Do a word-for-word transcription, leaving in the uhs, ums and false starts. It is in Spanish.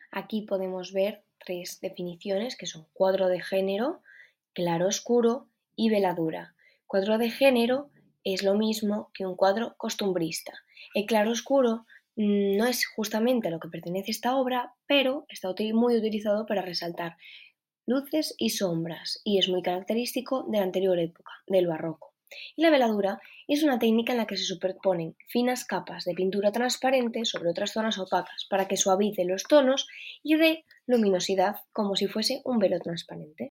Aquí podemos ver tres definiciones que son cuadro de género, claroscuro y veladura. Cuadro de género es lo mismo que un cuadro costumbrista. El claroscuro mmm, no es justamente a lo que pertenece esta obra, pero está muy utilizado para resaltar luces y sombras y es muy característico de la anterior época, del barroco. Y la veladura es una técnica en la que se superponen finas capas de pintura transparente sobre otras zonas opacas para que suavice los tonos y dé luminosidad como si fuese un velo transparente.